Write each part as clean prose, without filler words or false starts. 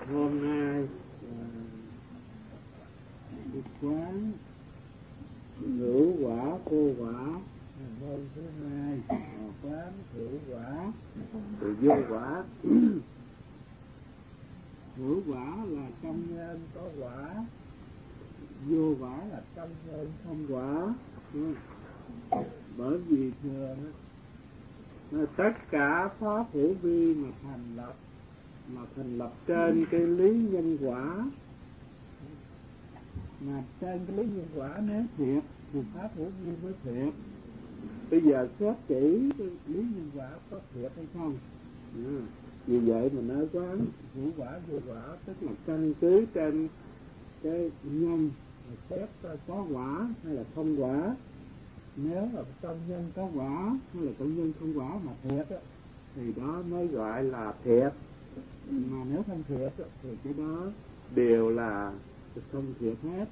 Hôm nay Đức Quán ngũ quả vô quả, môn thứ hai quán hữu quả thì vô quả. Hữu quả là trong nhân có quả, vô quả là trong nhân không quả. Bởi vì thường tất cả pháp hữu vi mà thành lập trên cái lý nhân quả, mà trên cái lý nhân quả nếu thiệt thì pháp hữu vi mới thiệt. Bây giờ xét kỹ cái lý nhân quả có thiệt hay không. Vì vậy mà nói quán hữu quả vô quả, tức là căn cứ trên cái nhân xét có quả hay là không quả. Nếu là trong nhân có quả hay là trong nhân không quả mà thiệt á, thì đó mới gọi là thiệt. Mà nếu không thiệt thì cái đó đều là không thiệt hết.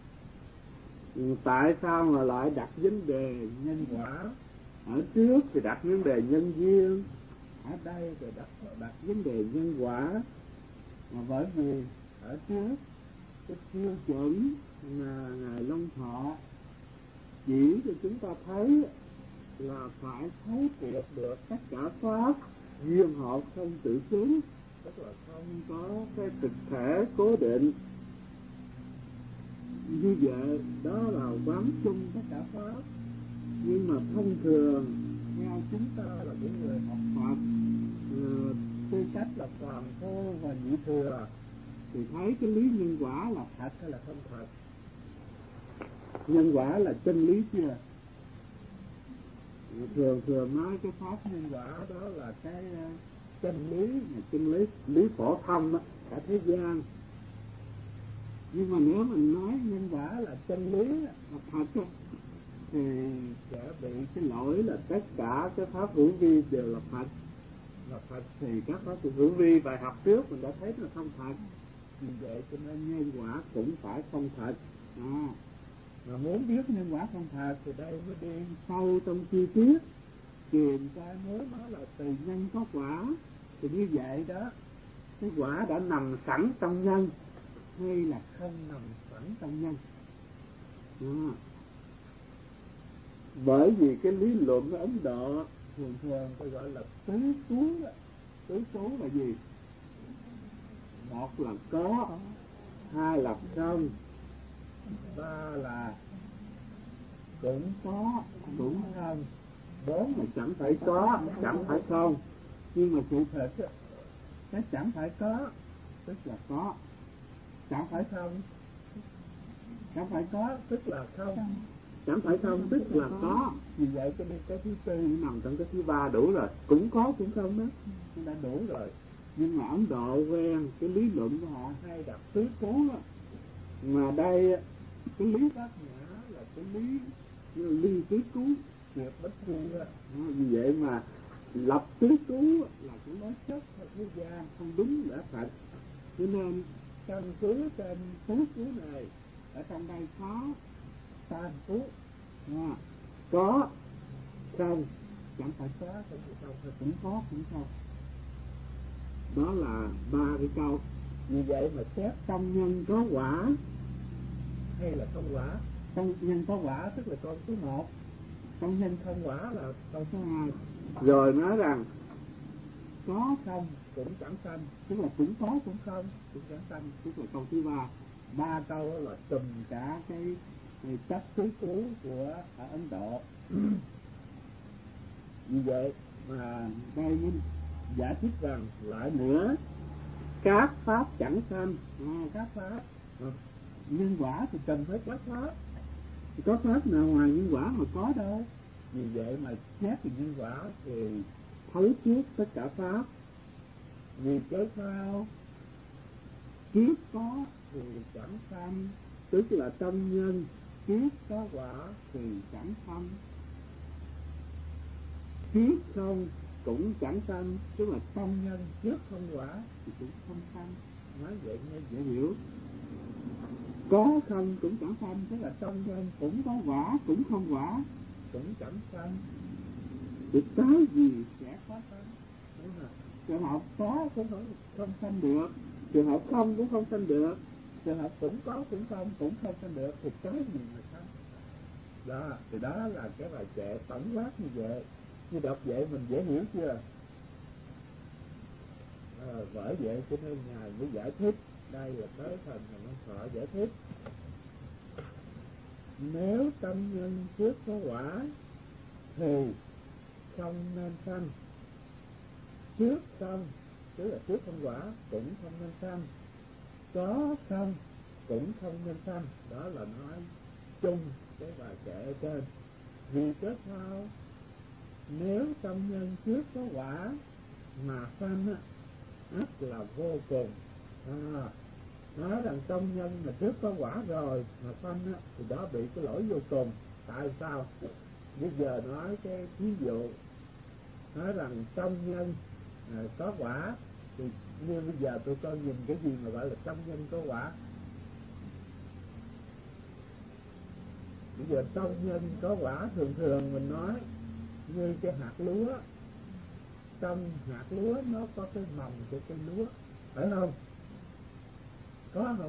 Tại sao mà lại đặt vấn đề nhân quả? Ở trước thì đặt vấn đề nhân duyên, ở đây thì đặt vấn đề nhân quả. Mà bởi vì ở trước cái tiêu chuẩn mà Ngài Long Thọ chỉ cho chúng ta thấy là phải thấy triệt được tất cả pháp duyên hợp không tự xứng, tức là không có cái thực thể cố định. Như vậy đó là quán chung tất cả pháp. Nhưng mà thông thường theo chúng ta là những người học Phật, tư cách là toàn phu và nhị thừa, thì thấy cái lý nhân quả là thật hay là không thật. Nhân quả là chân lý chưa? Thường nói cái pháp nhân quả đó là cái chân lý phổ thông đó, cả thế gian. Nhưng mà nếu mình nói nhân quả là chân lý là thật đó, thì sẽ bị cái lỗi là tất cả cái pháp hữu vi đều là thật. Là thật thì các pháp hữu vi bài học trước mình đã thấy là không thật. Vì vậy cho nên nhân quả cũng phải không thật. Mà muốn biết nhân quả không thật thì đây mới đi sâu trong chi tiết. Tìm ra nếu nó là từ nhân có quả thì như vậy đó, cái quả đã nằm sẵn trong nhân hay là không nằm sẵn trong nhân. Bởi vì cái lý luận ở Ấn Độ thường tôi gọi là tứ cú. Tứ cú là gì? Một là có, hai là không, ba là cũng có cũng không, bốn là chẳng phải có chẳng phải không. Nhưng mà sự thật cái chẳng phải có tức là có, chẳng phải không, chẳng phải có tức là không, chẳng phải không tức là có. Vì vậy cái thứ tư nằm trong cái thứ ba đủ rồi. Cũng có cũng không đó, nó đã đủ rồi. Nhưng mà Ấn Độ quen cái lý luận của họ hay đặt tứ cố đó. Mà đây cái lý bát nhã là cái lý ly tứ cú, tuyệt bất khu đó. Vì vậy mà lập tứ cú là cái nói chất của thế gian không đúng lẽ thật. Cho nên căn cứ trên tứ cú này, ở trong đây có tam cú, có không, chẳng phải có không phải không, phải cũng có cũng không. Đó là ba cái câu. Vì vậy mà xét trong nhân có quả hay là không quả. Trong nhân có quả tức là câu số 1, trong nhân không quả là câu số 2. Rồi nói rằng có không cũng chẳng sanh, tức là cũng có cũng không cũng chẳng sanh, tức là câu thứ 3. Ba câu đó là trùm cả cái chất tứ cú của ở Ấn Độ. Vì vậy mà đây giải thích rằng lại nữa, các pháp chẳng sanh. Các pháp nhân quả thì cần phải có pháp. Thì có pháp nào ngoài nhân quả mà có đâu. Vì vậy mà xét về nhân quả thì thấu trước tất cả pháp. Vì cớ sao kiếp có thì chẳng sanh, tức là trong nhân kiếp có quả thì chẳng sanh. Kiếp không cũng chẳng sanh, tức là trong nhân kiếp không quả thì cũng không sanh. Nói vậy nghe dễ hiểu. Có không cũng chẳng sanh, tức là trong nhân cũng có quả cũng không quả cũng chẳng sanh. Thì cái gì sẽ có sanh? Đúng không? Trường hợp có cũng không sanh được, trường hợp không cũng không sanh được, trường hợp cũng có cũng không sanh được, thì cái gì mà sanh? Đó, thì đó là cái bài kệ tổng quát như vậy. Như đọc vậy mình dễ hiểu chưa? Bởi vậy cho nên Ngài mới giải thích. Đây là tới phần Ngài Môn Thọ giải thích. Nếu tâm nhân trước có quả thì không nên sanh. Trước không, tức là trước không quả cũng không nên sanh. Có không cũng không nên sanh. Đó là nói chung cái bài kệ ở trên. Vì cớ sao? Nếu tâm nhân trước có quả mà sanh á, ắt là vô cùng. Nói rằng tâm nhân mà trước có quả rồi mà sanh á, thì đó bị cái lỗi vô cùng. Tại sao? Bây giờ nói cái ví dụ, nói rằng tâm nhân có quả, thì như bây giờ tôi coi nhìn cái gì mà gọi là tâm nhân có quả. Bây giờ tâm nhân có quả thường thường mình nói như cái hạt lúa. Trong hạt lúa nó có cái mầm của cây lúa, phải không? Có không?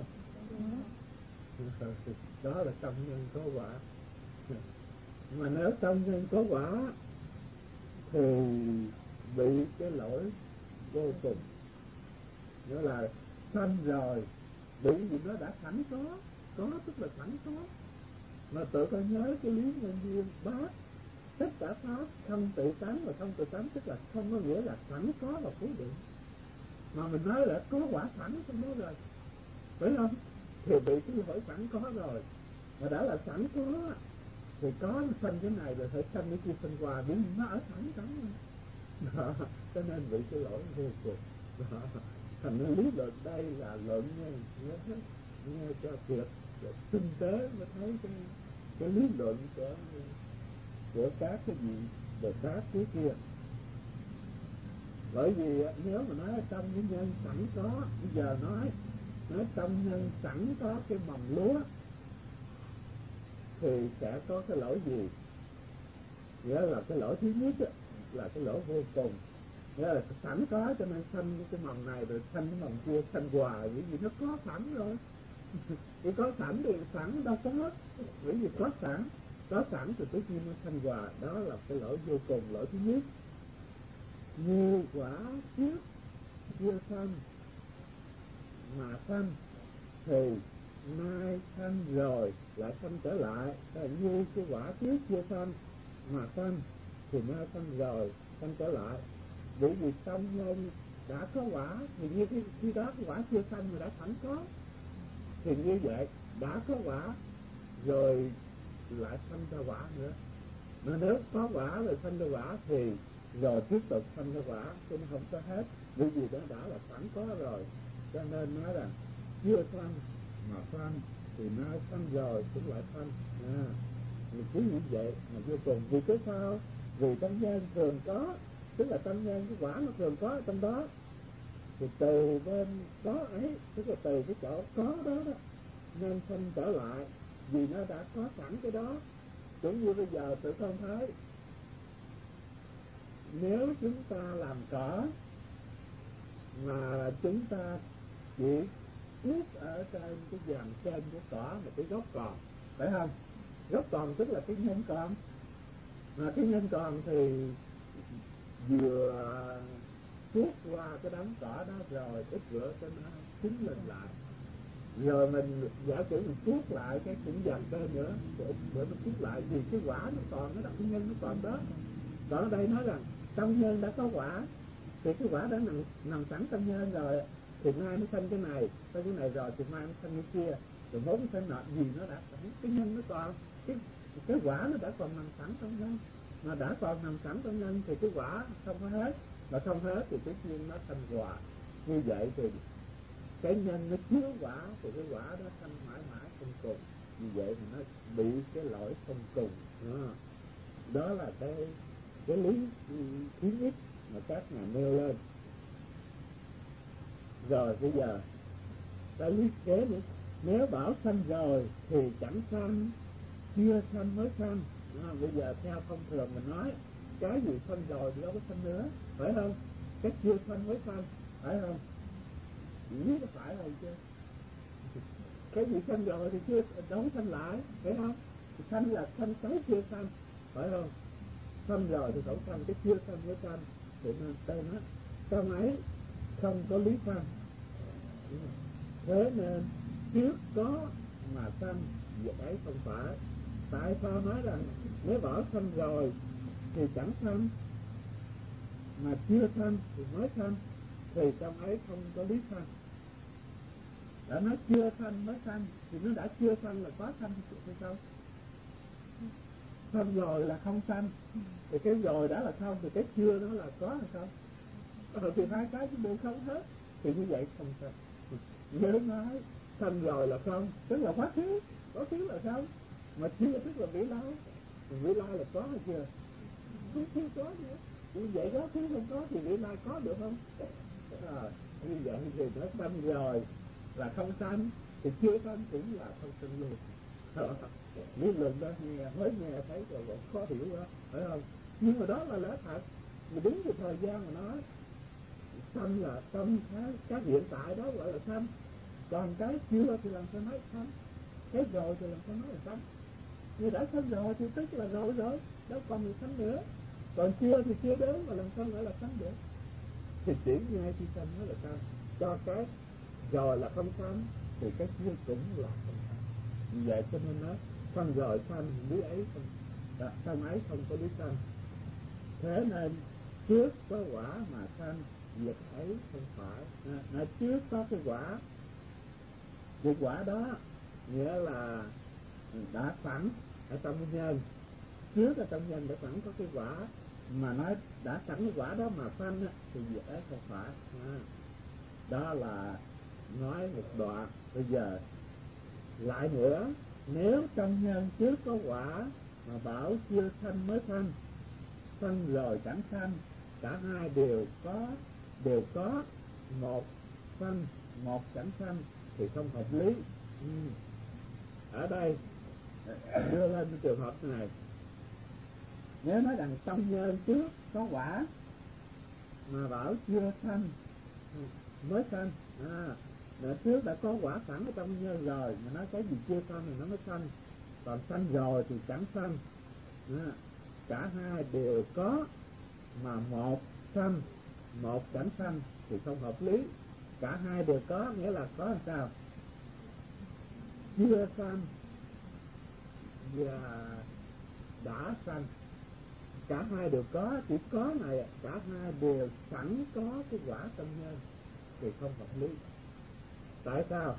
Đó là tâm nhân có quả. Mà nếu tâm nhân có quả thì bị cái lỗi vô cùng. Nghĩa là sanh rồi, bởi vì nó đã sẵn có tức là sẵn có. Mà tự ta nhớ cái lý nhân duyên bát, tất cả pháp không tự tánh, và không tự tánh tức là không có nghĩa là sẵn có và cố định, mà mình nói là có quả sẵn trong đó rồi, phải không? Thì bị cái lỗi sẵn có rồi, mà đã là sẵn có thì có sanh cái này rồi phải sanh cái kia sanh qua, bởi vì nó ở sẵn rồi. Đó, cho nên bị cái lỗi vô cùng. Đó, thành ra lý luận đây là luận nghe cho thiệt tinh tế mới thấy cái lý luận của các cái vị Bồ Tát trước kia. Bởi vì nếu mà nói tâm cái nhân sẵn có, bây giờ nói tâm nhân sẵn có cái mầm lúa thì sẽ có cái lỗi gì? Nghĩa là cái lỗi thứ nhất là cái lỗi vô cùng. Nghĩa là sẵn có cho nên sanh cái mầm này rồi sanh cái mầm kia sanh hoài, bởi vì nó có sẵn rồi. Chỉ có sẵn thì sẵn đâu có hết, bởi vì có sẵn thì tất nhiên nó sanh hoài. Đó là cái lỗi vô cùng, lỗi thứ nhất. Như quả trước chưa sanh mà sanh thì nay sanh rồi lại sanh trở lại. Như cái quả trước chưa sanh mà sanh thì nay sanh rồi sanh trở lại, bởi vì tâm nhân đã có quả thì như khi đó cái quả chưa sanh mà đã sẵn có, thì như vậy đã có quả rồi lại sanh ra quả nữa. Mà nếu có quả rồi sanh ra quả thì rồi tiếp tục sanh ra quả, chứ nó không có hết, bởi vì nó đã là sẵn có rồi. Cho nên nói rằng chưa sanh mà sanh thì nay sanh rồi cũng lại sanh. Mình cứ như vậy mà vô cùng. Vì cái sao? Vì tâm nhân thường có, tức là tâm nhân cái quả nó thường có ở trong đó, thì từ bên có ấy, tức là từ cái chỗ có đó nên sanh trở lại, vì nó đã có sẵn cái đó. Cũng như bây giờ tụi con thấy, nếu chúng ta làm cỏ mà chúng ta chỉ cuốc ở trên cái dàn trên của cỏ mà cái gốc còn, phải không? Gốc còn tức là cái nhân còn, mà cái nhân còn thì vừa cuốc qua cái đám cỏ đó rồi ít rửa cho nó chín lên lại, rồi mình giả sử mình cuốc lại cái cũng dàn trên nữa, rồi ít bữa nó cuốc lại, vì cái quả nó còn, nó đặt cái nhân nó còn đó. Còn ở đây nói rằng tâm nhân đã có quả thì cái quả đã nằm sẵn tâm nhân rồi, thì mai nó sanh cái này, sanh cái này rồi thì mai nó sanh cái kia, rồi mốt nó sanh nọ, vì nó đã sẵn cái nhân nó còn, cái quả nó đã còn nằm sẵn trong nhân, mà đã còn nằm sẵn trong nhân thì cái quả không có hết, mà không hết thì tất nhiên nó sanh quả. Như vậy thì cái nhân nó chứa quả thì cái quả đó sanh mãi mãi không cùng. Như vậy thì nó bị cái lỗi không cùng. Đó là cái lý thứ nhất mà các ngài nêu lên. Rồi bây giờ cái lý kế nữa, nếu bảo sanh rồi thì chẳng sanh, chưa sanh mới sanh. Bây giờ theo thông thường mình nói cái gì sanh rồi thì đâu có sanh nữa, phải không? Cái chưa sanh mới sanh, phải không? nghĩ có phải không chứ? Cái gì sanh rồi thì chưa đâu sanh lại, phải không? Sanh là sanh cái chưa sanh, phải không? Sanh rồi thì không sanh, cái chưa sanh mới sanh. Thì nên tên nó trong ấy không có lý sanh. Thế nên trước có mà sanh, việc ấy không phải. Tại sao nói rằng nếu bảo sanh rồi thì chẳng sanh, mà chưa sanh thì mới sanh, thì trong ấy không có lý sanh. Đã nói chưa sanh mới sanh thì nó đã chưa sanh là có sanh hay không? Sanh rồi là không sanh, thì cái rồi đã là không, thì cái chưa nó là có hay không? Thì hai cái cũng đều không hết, thì như vậy không sanh. Nếu nói sanh rồi là không, tức là quá khứ là không, mà chưa tức là vị lai. Vị lai là có hay chưa? Không có nữa. Như vậy quá khứ không có thì vị lai có được không? Như vậy thì nó sanh rồi là không sanh, thì chưa sanh cũng là không sanh luôn. Lý luận đó mới nghe thấy rồi còn khó hiểu quá, phải không? Nhưng mà đó là lẽ thật. Mà đúng cái thời gian mà nói sanh là trong cái hiện tại đó gọi là sanh, còn cái chưa thì làm sao nói sanh, cái rồi thì làm sao nói là sanh. Như đã sanh rồi thì tức là rồi, đâu còn gì sanh nữa. Còn chưa thì chưa đến, mà làm sao gọi là sanh được? Thì chỉ ngay khi sanh mới là sanh. Cho cái rồi là không sanh thì cái chưa cũng là không sanh. Vì vậy cho nên nói sanh rồi sanh, lý ấy không, sanh ấy không có lý sanh. Thế nên trước có quả mà sanh, việc ấy không phải. Trước có cái quả, cái quả đó nghĩa là đã sẵn ở trong nhân. Trước ở trong nhân đã sẵn có cái quả, mà nói đã sẵn cái quả đó mà sanh thì việc ấy không phải. Đó là nói một đoạn. Bây giờ lại nữa, nếu trong nhân trước có quả mà bảo chưa sanh mới sanh, sanh rồi chẳng sanh, cả hai đều có một sanh một chẳng sanh thì không hợp lý. Ở đây đưa lên cái trường hợp này, nếu nói rằng trong nhân trước có quả mà bảo chưa sanh mới sanh, trước đã có quả sẵn ở trong nhân rồi, mà nói cái gì chưa sanh thì nó mới sanh, còn sanh rồi thì chẳng sanh. Cả hai đều có mà một sanh một chẳng sanh thì không hợp lý. Cả hai đều có nghĩa là có làm sao? Chưa sanh và đã sanh, cả hai đều có. Chỉ có này cả hai đều sẵn có cái quả trong nhân thì không hợp lý. Tại sao?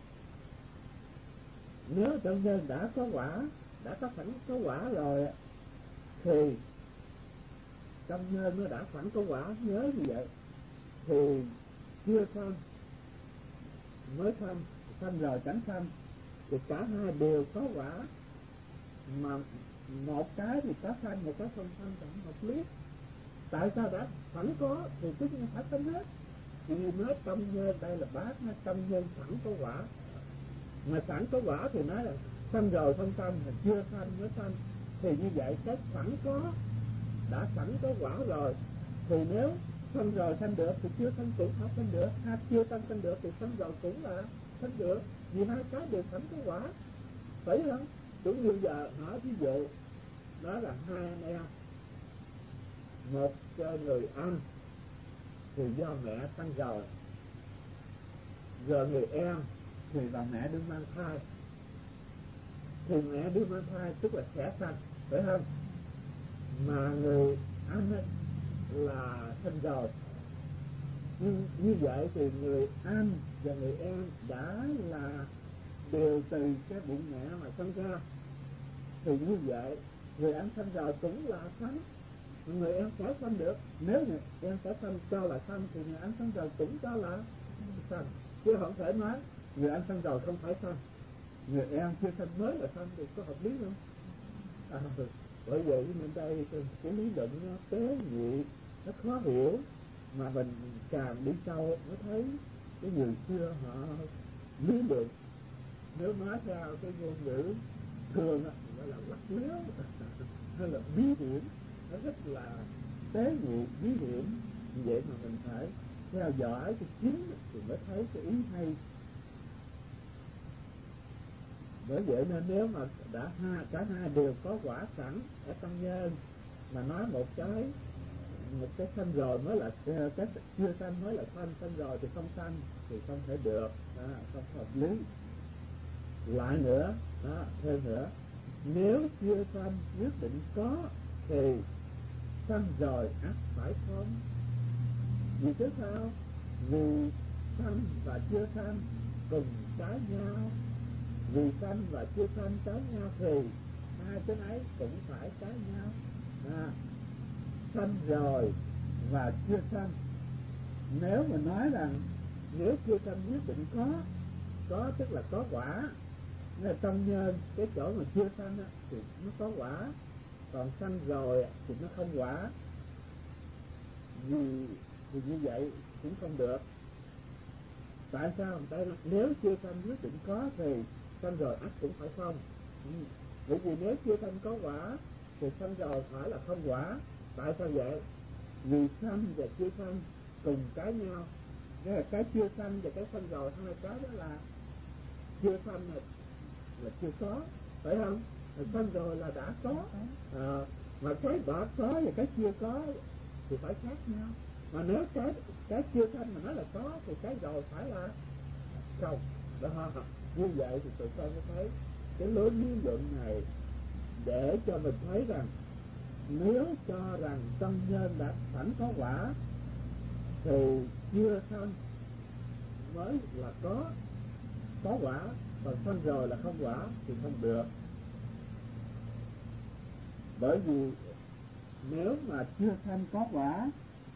Nếu trong nhân đã có quả, đã có sẵn có quả rồi, thì trong nhân nó đã sẵn có quả, nhớ như vậy, thì chưa sanh mới sanh, sanh rồi chẳng sanh, thì cả hai đều có quả, mà một cái thì có sanh, một cái không sanh, chẳng hợp lý. Tại sao? Đã sẵn có thì tất nhiên phải sanh hết. Vì nói trong nhân đây là bác, trong nhân sẵn có quả, mà sẵn có quả thì nói là sanh rồi không sanh, mà chưa sanh mới sanh. Thì như vậy cái sẵn có, đã sẵn có quả rồi, thì nếu sanh rồi sanh được thì chưa sanh cũng không sanh được, chưa sanh được thì sanh rồi cũng là sanh được, vì hai cái đều sẵn có quả, phải không? Cũng như giờ nói ví dụ đó là hai anh em, một người anh thì do mẹ sanh rồi người em thì là mẹ đương mang thai, thì mẹ đương mang thai tức là sẽ sanh, phải không? Mà người anh ấy là sanh rồi. Như vậy thì người anh và người em đã là đều từ cái bụng mẹ mà sanh ra, thì như vậy người anh sanh rồi cũng là sanh, người em sẽ sanh được. Nếu người em sẽ sanh cho là sanh thì người anh sanh rồi cũng cho là sanh, chứ không thể nói người anh sanh rồi không phải sanh, người em chưa sanh mới là sanh, thì có hợp lý không? Bởi vậy nên đây cái lý luận nó tế nhị, nó khó hiểu, mà mình càng đi sâu mới thấy cái người xưa họ lý luận, nếu nói theo cái ngôn ngữ thường gọi là lắc léo hay là bí hiểm, nó rất là tế nhị bí hiểm. Vậy mà mình phải theo dõi cái chính thì mới thấy cái ý hay. Bởi vậy nên nếu mà đã cả hai đều có quả sẵn ở trong nhân, mà nói một cái sanh rồi mới là cái chưa sanh mới là sanh rồi thì không sanh thì không thể được, không hợp lý. Lại nữa, thêm nữa, nếu chưa sanh quyết định có thì sanh rồi ắt phải không. Vì thế sao? Vì sanh và chưa sanh cùng trái nhau, vì sanh và chưa sanh trái nhau thì hai cái ấy cũng phải trái nhau. Sanh rồi và chưa sanh, nếu mà nói rằng nếu chưa sanh quyết định có tức là có quả. Nên trong nhân cái chỗ mà chưa sanh thì nó có quả, còn sanh rồi thì nó không quả. Vì như vậy cũng không được. Tại sao? Nếu chưa sanh quyết định có thì sanh rồi ắt cũng phải không. Bởi vì nếu chưa sanh có quả thì sanh rồi phải là không quả. Tại sao vậy? Vì sanh và chưa sanh cùng cái nhau. Cái chưa sanh và cái sanh rồi, hai cái đó là chưa sanh là chưa có, phải không? Sanh rồi là đã có. Mà cái đã có và cái chưa có thì phải khác nhau. Mà nếu cái chưa sanh mà nói là có thì cái rồi phải là không. Đó, như vậy thì tụi con mới thấy cái lối lý luận này để cho mình thấy rằng nếu cho rằng trong nhân đã sẵn có quả thì chưa sanh mới là có quả, còn sanh rồi là không quả thì không được. Bởi vì nếu mà chưa sanh có quả,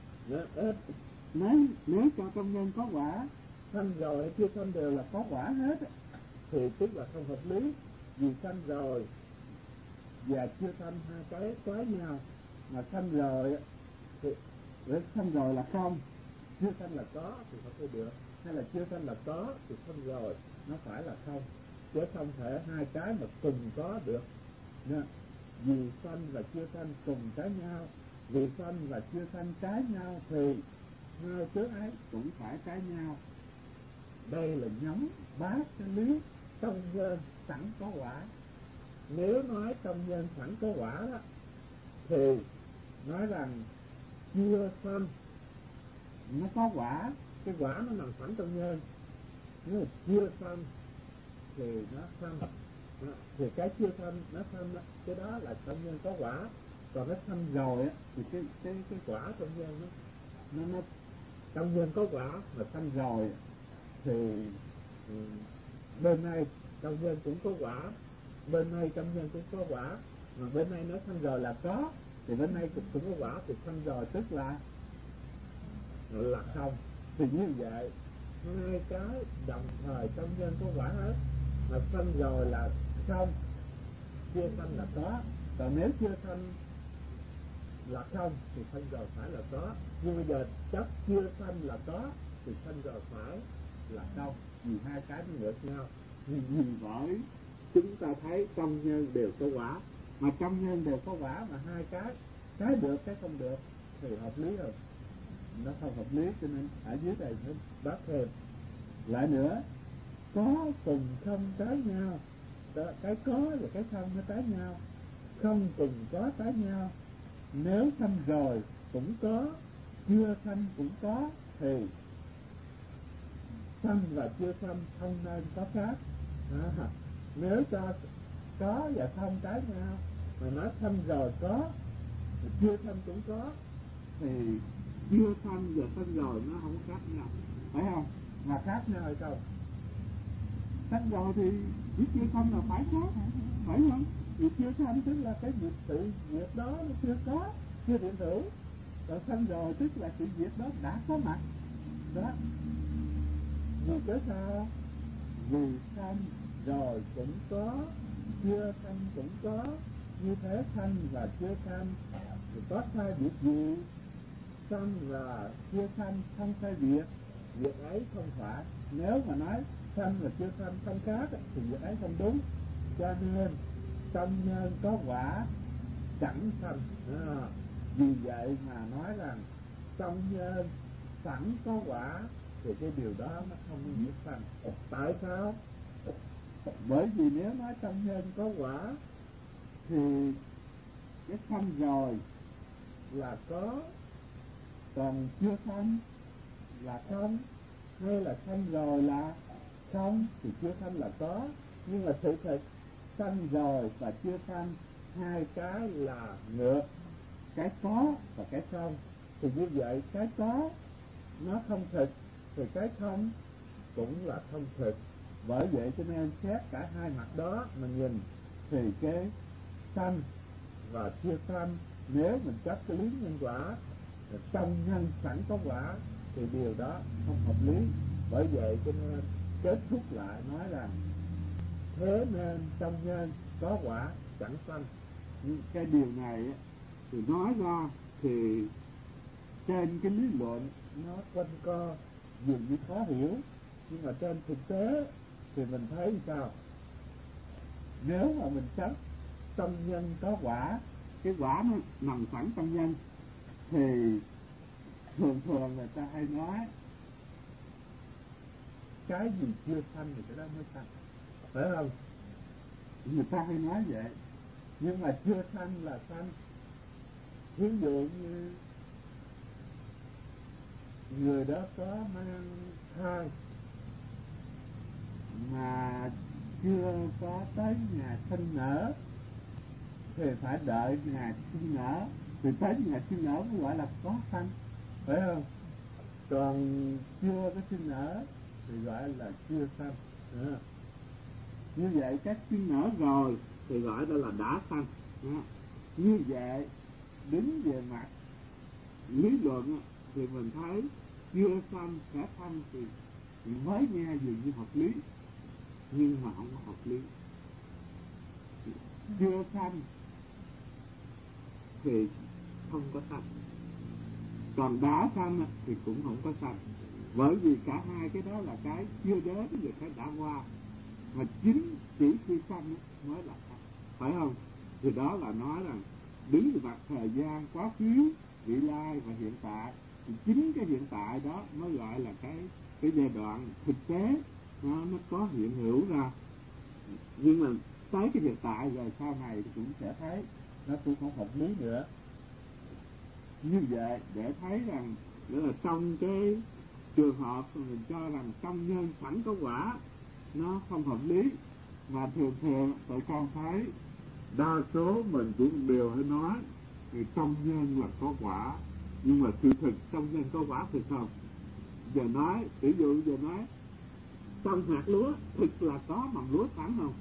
nếu cho trong nhân có quả, sanh rồi hay chưa sanh đều là có quả hết, thì tức là không hợp lý. Vì sanh rồi và chưa sanh hai cái trái nhau, mà sanh rồi thì sanh rồi là không, chưa sanh là có thì không thể được, hay là chưa sanh là có thì sanh rồi nó phải là không, chứ không thể hai cái mà cùng có được. Vì sanh và chưa sanh cùng trái nhau, vì sanh và chưa sanh trái nhau thì hai chớ ấy cũng phải trái nhau. Đây là nhóm bát cái lý trong nhân sẵn có quả. Nếu nói trong nhân sẵn có quả đó thì nói rằng chưa sanh nó có quả, cái quả nó nằm sẵn trong nhân. Nếu mà chưa sanh thì nó sanh, thì cái chưa sanh nó sanh, cái đó là trong nhân có quả. Còn cái sanh rồi thì cái quả trong nhân nó trong nhân có quả mà sanh rồi thì bên này trong nhân cũng có quả, bên này trong nhân cũng có quả, mà bên này nó sanh rồi là có, thì bên này cũng có quả, thì sanh rồi tức là không. Thì như vậy hai cái đồng thời trong nhân có quả hết, mà sanh rồi là không, chưa sanh là có. Còn nếu chưa sanh là không thì sanh rồi phải là có. Nhưng bây giờ chấp chưa sanh là có thì sanh rồi phải là không, vì hai cái nó ngược nhau. Vì vậy chúng ta thấy trong nhân đều có quả, mà trong nhân đều có quả mà hai cái được cái không được thì hợp lý rồi. Nó không hợp lý, cho nên ở dưới này nó bác thêm lại nữa. Có cùng không trái nhau, cái có và cái không nó trái nhau, không cùng có trái nhau. Nếu sanh rồi cũng có, chưa sanh cũng có, thì sanh và chưa sanh không nên có khác. Nếu cho có và không trái nhau, mà nói sanh rồi có, chưa sanh cũng có, thì chưa sanh và sanh rồi nó không khác nhau, phải không? Mà khác nhau hay không? Sanh rồi thì chỉ chưa sanh là phải khác, phải không? Vì chưa sanh tức là cái sự việc đó nó chưa có, chưa hiện hữu. Còn sanh rồi tức là sự việc đó đã có mặt. Đó. Vì cớ sao? Vì sanh rồi cũng có, chưa sanh cũng có. Như thế sanh và chưa sanh thì có sai biệt gì? Sanh và chưa sanh không sai biệt, việc ấy không phải. Nếu mà nói sanh và chưa sanh không khác thì việc ấy không đúng. Cho nên trong nhân có quả chẳng sanh. Vì vậy mà nói rằng trong nhân sẵn có quả thì cái điều đó nó không có nghĩa sanh. Tại sao? Bởi vì nếu nói trong nhân có quả thì cái sanh rồi là có, còn chưa sanh là không, hay là sanh rồi là không, thì chưa sanh là có. Nhưng mà sự thật sanh rồi và chưa sanh hai cái là ngược, cái có và cái không. Thì như vậy cái có nó không thực thì cái không cũng là không thực. Bởi vậy cho nên xét cả hai mặt đó mà nhìn thì cái sanh và chưa sanh, nếu mình chấp cái lý nhân quả trong nhân sẵn có quả thì điều đó không hợp lý. Bởi vậy cho nên kết thúc lại nói rằng thế nên trong nhân có quả chẳng sanh. Nhưng cái điều này thì nói ra thì trên cái lý luận nó quanh co dường như khó hiểu, nhưng mà trên thực tế thì mình thấy sao? Nếu mà mình chấp trong nhân có quả, cái quả nó nằm sẵn trong nhân, thì thường thường người ta hay nói cái gì chưa sanh thì cái đó mới sanh, phải không? Người ta hay nói vậy. Nhưng mà chưa sanh là sanh. Ví dụ như người đó có mang thai mà chưa có tới ngày sinh nở thì phải đợi ngày sinh nở, thì tới ngày sinh nở mới gọi là có sanh, phải không? Còn chưa có sinh nở thì gọi là chưa sanh. Như vậy các sinh nở rồi thì gọi đó là đã sanh. Như vậy đứng về mặt lý luận thì mình thấy chưa sanh sẽ sanh thì mới nghe dường như hợp lý, nhưng mà không có hợp lý. Chưa sanh thì không có sanh, còn đã sanh thì cũng không có sanh. Bởi vì cả hai cái đó là cái chưa đến và cái đã qua, mà chính chỉ khi sanh mới là sanh, phải không? Thì đó là nói rằng đứng về mặt thời gian quá khứ, vị lai và hiện tại, thì chính cái hiện tại đó mới gọi là cái giai đoạn thực tế nó có hiện hữu ra. Nhưng mà tới cái hiện tại rồi sau này thì cũng sẽ thấy nó cũng không hợp lý nữa. Như vậy để thấy rằng nữa là trong cái trường hợp mình cho rằng trong nhân sẵn có quả nó không hợp lý, mà thường thường tụi con thấy đa số mình cũng đều hay nói thì trong nhân là có quả, nhưng mà sự thực trong nhân có quả thì không. Giờ nói ví dụ giờ nói trong hạt lúa thực là có mầm lúa sẵn không?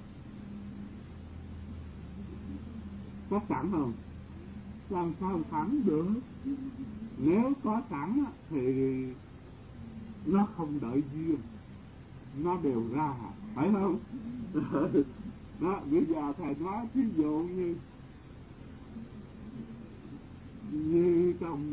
Có sẵn không? Làm sao sẵn được? Nếu có sẵn thì nó không đợi duyên, nó đều ra, phải không? Đó, bây giờ thầy nói ví dụ như trong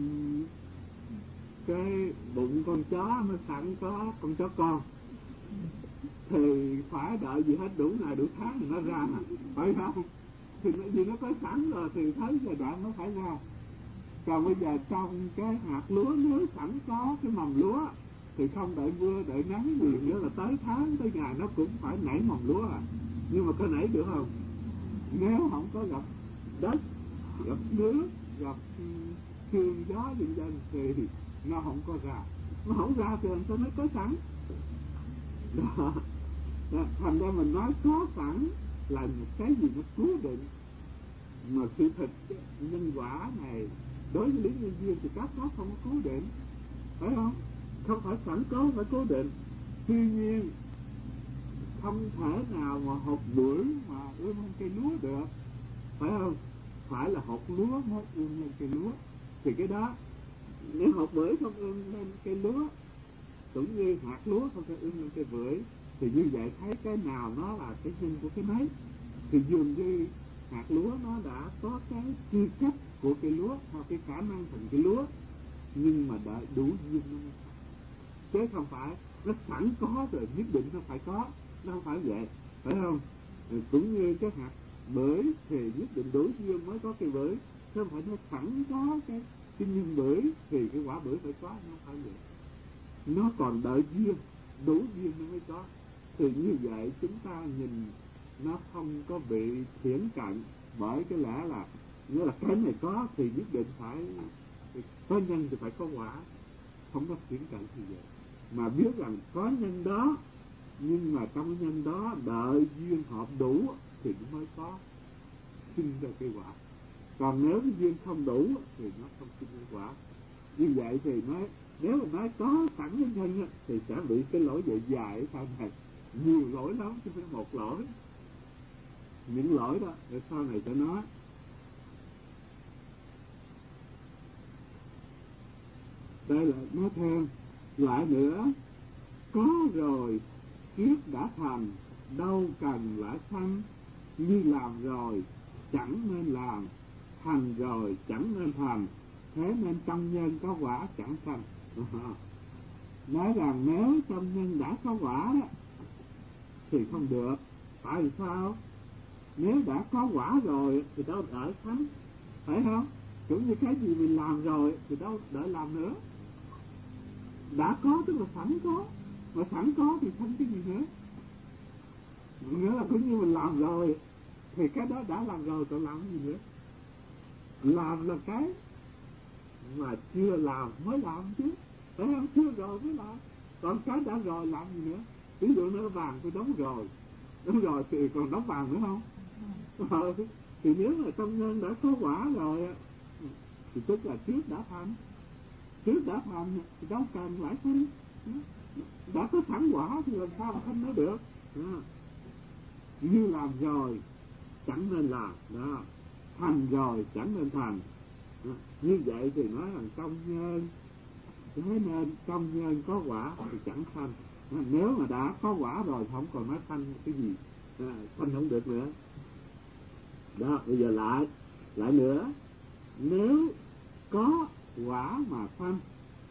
cái bụng con chó nó sẵn có con chó con thì phải đợi gì hết đủ ngày đủ tháng thì nó ra mà, phải không? Thì vì nó có sẵn rồi thì thấy giai đoạn nó phải ra. Còn bây giờ trong cái hạt lúa nếu sẵn có cái mầm lúa thì không đợi mưa đợi nắng gì nữa là tới tháng tới ngày nó cũng phải nảy mầm lúa à. Nhưng mà có nảy được không? Nếu không có gặp đất, gặp nước, gặp sương gió vân vân thì nó không có ra. Nó không ra thì làm sao nó có sẵn? Đó. Đó. Thành ra mình nói có sẵn là một cái gì nó cố định, mà sự thật nhân quả này đối với lý nhân duyên thì các pháp không có cố định, phải không? Không phải sẵn có phải cố định. Tuy nhiên không thể nào mà hột bưởi mà ươm lên cây lúa được, phải không? Phải là hột lúa mới ươm lên cây lúa. Thì cái đó nếu hột bưởi không ươm lên cây lúa cũng như hạt lúa không thể ươm lên cây bưởi, thì như vậy thấy cái nào nó là cái nhân của cái nấy. Thì dường như hạt lúa nó đã có cái tư cách của cây lúa hoặc cái khả năng thành cây lúa, nhưng mà đợi đủ duyên nó mới thành, chứ không phải nó sẵn có rồi nhất định nó phải có, nó không phải vậy, phải không? Cũng như cái hạt bưởi thì nhất định đủ duyên mới có cây bưởi, chứ không phải nó sẵn có cái nhân bưởi thì cái quả bưởi phải có, nó không phải vậy. nó còn đợi duyên, đủ duyên nó mới có. Thì như vậy chúng ta nhìn nó không có bị thiển cận, bởi cái lẽ là nghĩa là cái này có thì nhất định phải có nhân thì phải có quả, không có thiển cận như vậy. Mà biết rằng có nhân đó, nhưng mà trong nhân đó đợi duyên hợp đủ thì nó mới có sinh ra cái quả. Còn nếu cái duyên không đủ thì nó không sinh ra quả. Như vậy thì nếu mà nói có sẵn cái nhân thì sẽ bị cái lỗi dạy dài sau này, nhiều lỗi lắm chứ không phải một lỗi. Những lỗi đó để sau này sẽ nói. Đây là nói thêm lại nữa, có rồi trước đã thành, đâu cần lại sanh, như làm rồi chẳng nên làm, thành rồi chẳng nên thành, thế nên trong nhân có quả chẳng sanh. Nói rằng nếu trong nhân đã có quả đó, thì không được. Tại vì sao? Nếu đã có quả rồi thì đâu đợi sanh, phải không? Cũng như cái gì mình làm rồi thì đâu đợi làm nữa. Đã có tức là sẵn có, mà sẵn có thì sanh cái gì nữa? Nghĩa là cũng như mình làm rồi thì cái đó đã làm rồi, còn làm gì nữa? Làm là cái mà chưa làm mới làm chứ, phải không? Chưa rồi mới làm. Còn cái đã rồi làm gì nữa? Ví dụ nó vàng tôi đóng rồi thì còn đóng vàng nữa không? Thì nếu mà trong nhân đã có quả rồi thì tức là trước đã thành thì đâu cần lại sanh. Đã có sẵn quả thì làm sao mà sanh nó được? Như làm rồi chẳng nên làm đó, thành rồi chẳng nên thành. Như vậy thì nói rằng trong nhân, thế nên trong nhân có quả thì chẳng sanh. Nếu mà đã có quả rồi không còn nói sanh cái gì, sanh không được nữa. Đó, bây giờ lại nữa, nếu có quả mà sanh,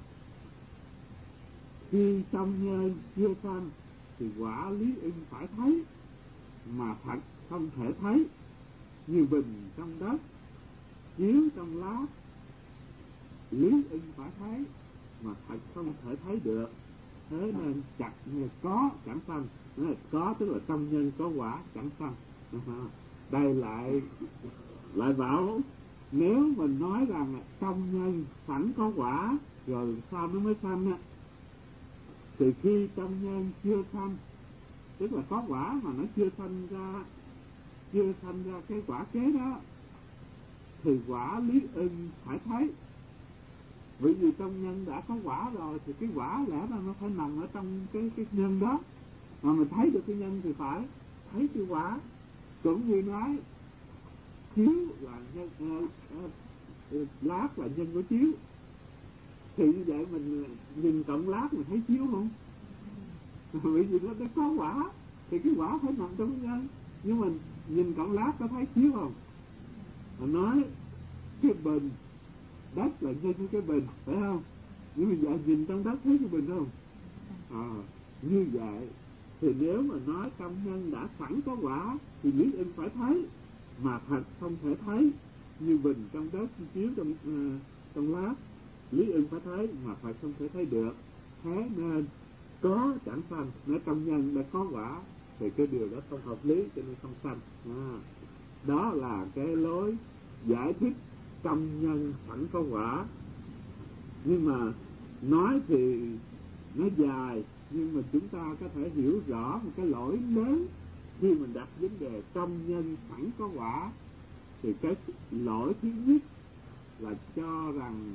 khi trong nhân chưa sanh thì quả lý ưng phải thấy, mà thật không thể thấy, như bình trong đất, chiếu trong lá, lý ưng phải thấy, mà thật không thể thấy được. Thế nên chặt có chẳng sanh. Có tức là trong nhân có quả chẳng sanh. Đây lại bảo nếu mình nói rằng trong nhân sẵn có quả rồi sao nó mới sanh á, thì khi trong nhân chưa sanh, tức là có quả mà nó chưa sanh ra cái quả kế đó, thì quả lý ưng phải thấy. Bởi vì trong nhân đã có quả rồi thì cái quả lẽ ra nó phải nằm ở trong cái nhân đó, mà mình thấy được cái nhân thì phải thấy cái quả. Cũng như nói chiếu là nhân, lát là nhân của chiếu, thì như vậy mình nhìn cộng lát mình thấy chiếu không? Bởi vì nó có quả thì cái quả phải nằm trong nhân, nhưng mình nhìn cộng lát có thấy chiếu không? Mình nói cái bình đất là nhân của cái bình, phải không? Nhưng mà giờ nhìn trong đất thấy cái bình không? Như vậy thì nếu mà nói trong nhân đã sẵn có quả thì lý ưng phải thấy, mà thật không thể thấy, như bình trong đất chiếu trong lá, lý ưng phải thấy mà thật không thể thấy được. Thế nên có chẳng sanh. Nếu trong nhân đã có quả thì cái điều đó không hợp lý, cho nên không sanh. Đó là cái lối giải thích trong nhân sẵn có quả. Nhưng mà nói thì nó dài, nhưng mà chúng ta có thể hiểu rõ một cái lỗi lớn khi mình đặt vấn đề trong nhân sẵn có quả. Thì cái lỗi thứ nhất là cho rằng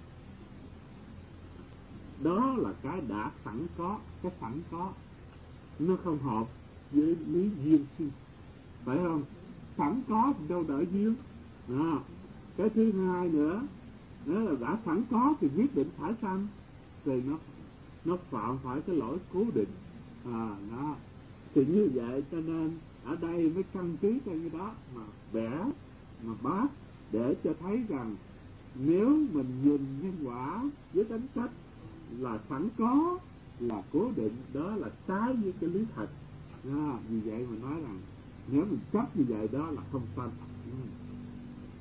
đó là cái đã sẵn có, cái sẵn có nó không hợp với lý duyên sinh, phải không? Sẵn có thì đâu đợi duyên. Cái thứ hai nữa, nếu là đã sẵn có thì quyết định phải sanh, thì nó phạm phải cái lỗi cố định. Đó thì như vậy cho nên ở đây mới căn cứ trên cái đó mà vẽ mà bác, để cho thấy rằng nếu mình nhìn nhân quả với tính cách là sẵn có, là cố định, đó là trái với cái lý thật. Vì vậy mà nói rằng nếu mình chấp như vậy đó là không sanh.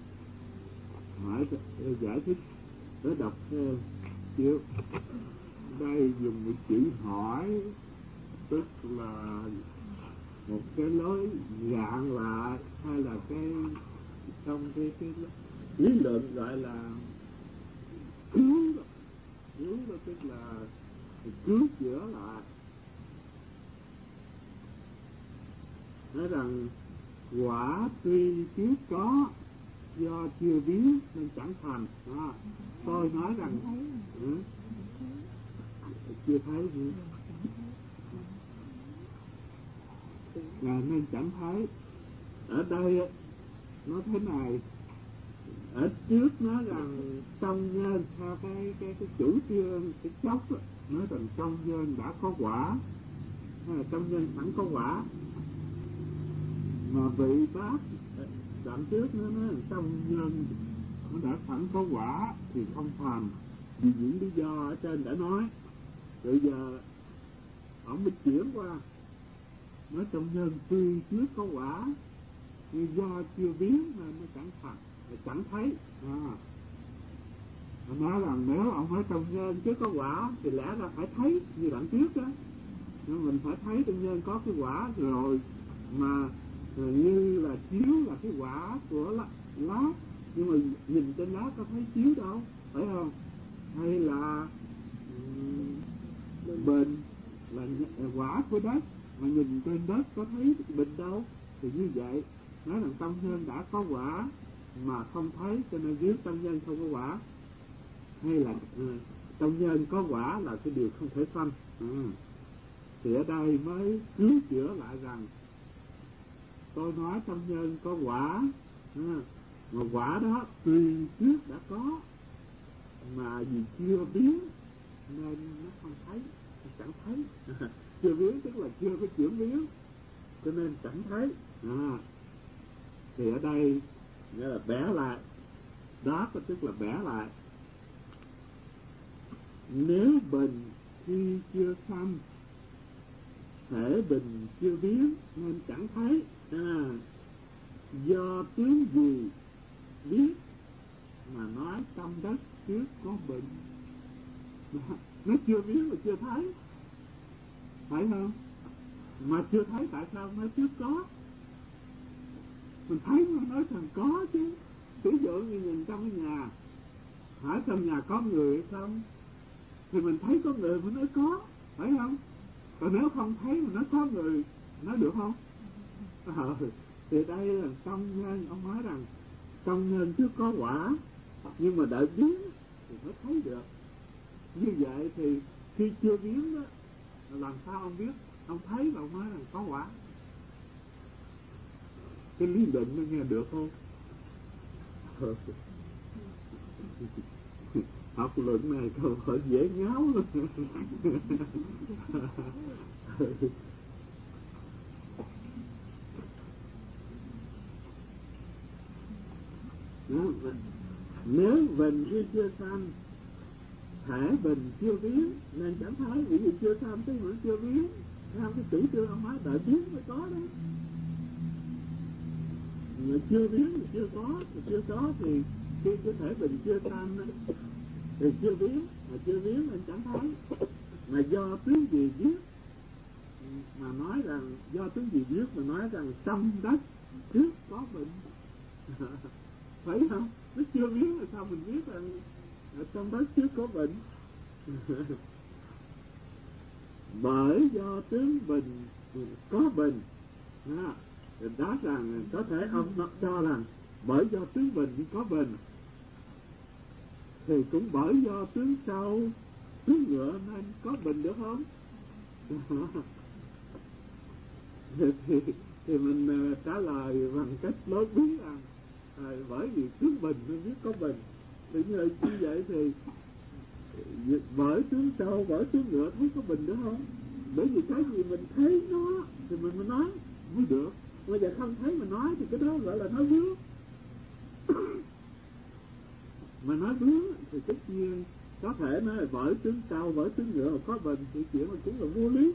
Hỏi giải thích để đọc chịu. Đây dùng một chữ hỏi, tức là một cái lối gạn lại, hay là cái trong cái lý luận gọi là cứu đó, tức là cứu chữa lại. Nói rằng quả tuy trước có, do chưa biết nên chẳng thành. Tôi nói rằng chưa thấy gì nên chẳng thấy. Ở đây nó thế này, ở trước nói rằng trong nhân, theo cái chủ trương cái chốc đó, nói rằng trong nhân đã có quả, hay là trong nhân sẵn có quả, mà vị bác đoạn trước nó nói rằng trong nhân nó đã sẵn có quả thì không thành, vì những lý do ở trên đã nói. Bây giờ ông mới chuyển qua nói trong nhân tuy trước có quả, nhưng do chưa biết nên nó chẳng thành, chẳng thấy. Nói rằng nếu ông nói trong nhân trước có quả thì lẽ ra phải thấy như đoạn trước đó, nhưng mình phải thấy trong nhân có cái quả rồi mà như là chiếu là cái quả của lá, nhưng mà nhìn trên lá có thấy chiếu đâu, phải không? Hay là bình là quả của đất, mà nhìn trên đất có thấy bình đâu. Thì như vậy nói rằng tâm nhân đã có quả mà không thấy, cho nên viết tâm nhân không có quả, hay là tâm nhân có quả là cái điều không thể sanh. Thì ở đây mới cứu chữa lại rằng tôi nói tâm nhân có quả, mà quả đó tuy trước đã có, mà vì chưa biến nên nó không thấy, chẳng thấy. Chưa biến tức là chưa có chuyển biến, cho nên chẳng thấy. Thì ở đây nghĩa là bẻ lại đó, có tức là bẻ lại. Nếu bình khi chưa sanh, thể bình chưa biến nên chẳng thấy. Do tướng gì biết mà nói trong đất trước có bình. Nó chưa biết mà chưa thấy, phải không? Mà chưa thấy tại sao nói trước có? Mình thấy nó nói rằng có chứ. Ví dụ như nhìn trong cái nhà, hỏi trong nhà có người hay không, thì mình thấy có người mới nói có, phải không? Còn nếu không thấy mà nói có người, nói được không? Thì đây là trong nhân, ông nói rằng trong nhân trước có quả, nhưng mà đợi biến thì mới thấy được. Như vậy thì khi chưa biến đó, làm sao ông biết? Ông thấy là ông nói rằng có quả. Cái lý luận nó nghe được không? Học luận này câu hỏi dễ ngáo luôn. Nếu bình khi chưa sanh, thể bình chưa biến nên chẳng thấy. Vì gì chưa sanh tức vẫn chưa biến, theo cái chủ trương ông nói đợi biến mới có đó. Mà chưa biến thì chưa có thì khi cái thể bình chưa sanh thì chưa biến, mà chưa biến nên chẳng thấy. Mà do tướng gì biết mà nói rằng, do tướng gì biết mà nói rằng trong đất trước có bình. Phải không? Nó chưa biến là sao mình biết rằng trong đất trước có bình? Bởi do tướng bình có bình. Đó rằng có thể ông cho rằng bởi do tướng bình có bình, thì cũng bởi do tướng sau tướng ngựa nên có bình được không? thì mình trả lời bằng cách nói bí rằng bởi vì tướng bình nên biết có bình. Thì như vậy thì bởi tướng sau bởi tướng ngựa thấy có bình được không? Bởi vì cái gì mình thấy nó thì mình mới nói mới được. Bây giờ không thấy mà nói thì cái đó gọi là nói vướng. Mà nói vướng thì tất nhiên có thể nói là bởi tướng sau bởi tướng ngựa mà có bình thì chuyện mà cũng là vô lý.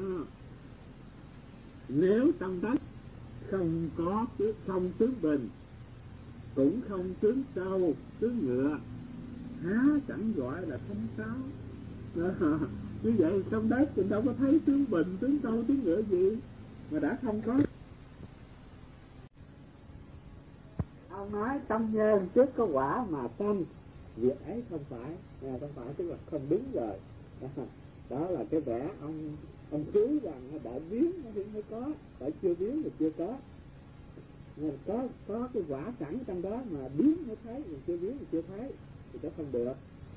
Nếu trong đất không có không tướng bình, cũng không tướng sau tướng ngựa, há chẳng gọi là không sao. Như vậy trong đất thì đâu có thấy tướng bình, tướng sâu, tướng ngựa gì mà đã không có. Ông nói tâm nhân trước có quả mà tâm việc ấy không phải, không phải tức là không đúng rồi. Đó là cái vẻ ông cứu rằng đã biến thì mới có, phải chưa biến thì chưa có. Nên có cái quả sẵn trong đó mà biến mới thấy, mà chưa biến thì chưa thấy thì nó không được.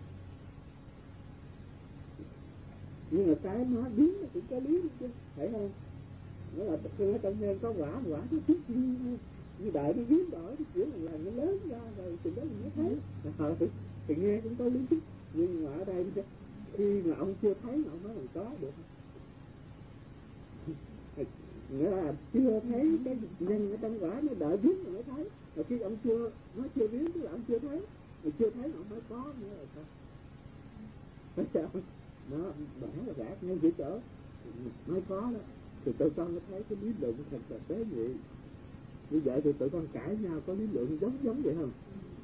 Nhưng mà cái nó biến nó cũng có lý chứ, phải không? Nó là khi ở trong nhân có quả nó thích như đợi nó biến đổi thì kiểu là nó lớn ra rồi từ đó mình mới thấy. Thì nghe cũng có lý, nhưng mà ở đây khi mà ông chưa thấy mà ông nói làm có được. Nghĩa là chưa thấy cái nhân ở trong quả nó đợi biến rồi mới thấy. Rồi khi ông chưa biến tức là ông chưa thấy, mà chưa thấy ông mới có nữa rồi sao? Phải sao? Nó bẻ là gạt ngay giữa chỗ mới có đó. Thì tụi con mới thấy cái lý luận thật là tế nhị. Như vậy thì tụi con cãi nhau có lý luận giống vậy không?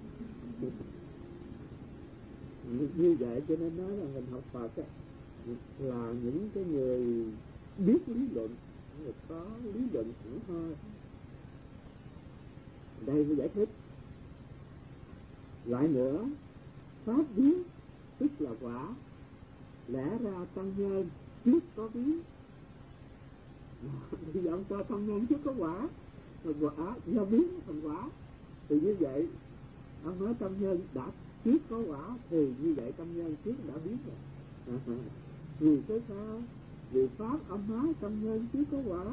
Như vậy cho nên nói là mình học Phật á, là những cái người biết lý luận, người có lý luận cũng thôi. Đây mới giải thích. Lại nữa, pháp biến tức là quả, lẽ ra tăng nhân trước có biến. Thì ông cho tăng nhân trước có quả, rồi quả do biến thành quả. Thì như vậy ông nói tăng nhân đã trước có quả thì như vậy tăng nhân trước đã biến rồi. Vì cái sao? Vì pháp ông nói tăng nhân trước có quả.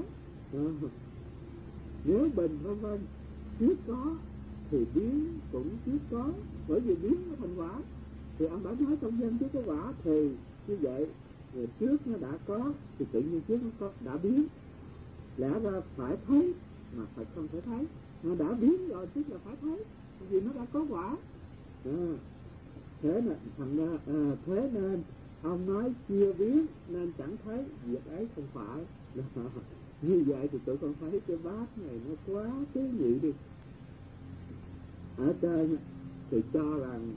Nếu bình vân vân trước có thì biến cũng trước có, bởi vì biến nó thành quả. Thì ông đã nói tăng nhân trước có quả thì như vậy rồi trước nó đã có thì tự nhiên trước nó có đã biến. Lẽ ra phải thấy mà phải không thể thấy, nó đã biến rồi tức là phải thấy, vì nó đã có quả. Thế nên ông nói chưa biến nên chẳng thấy, việc ấy không phải. Như vậy thì tụi con thấy cái bát này nó quá tế nhị đi. Ở trên thì cho rằng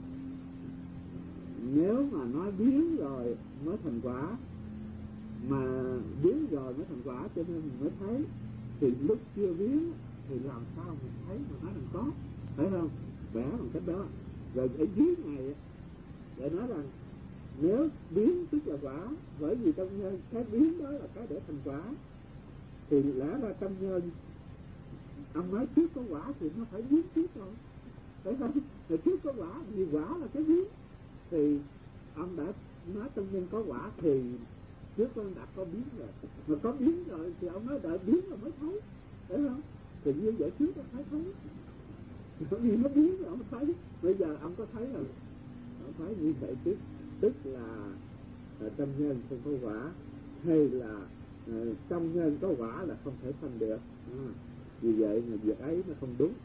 nếu mà nói biến rồi mới thành quả, mà biến rồi mới thành quả cho nên mình mới thấy, thì lúc chưa biến thì làm sao mình thấy mà nói rằng có, phải không? Vẽ bằng cách đó. Rồi ở dưới này để nói rằng nếu biến tức là quả, bởi vì trong nhân cái biến đó là cái để thành quả, thì lẽ ra trong nhân ông nói trước có quả thì nó phải biến trước rồi, phải không? Rồi trước có quả vì quả là cái biến, thì ông đã nói trong nhân có quả thì trước con đã có biến rồi, mà có biến rồi thì ông nói đợi biến rồi mới thấy, phải không? Thì như vậy trước ông phải thấy, vì nó biến rồi ông thấy. Bây giờ ông có thấy rồi, ông thấy như vậy trước, tức là trong nhân không có quả, hay là trong nhân có quả là không thể phân được. Vì vậy mà việc ấy nó không đúng.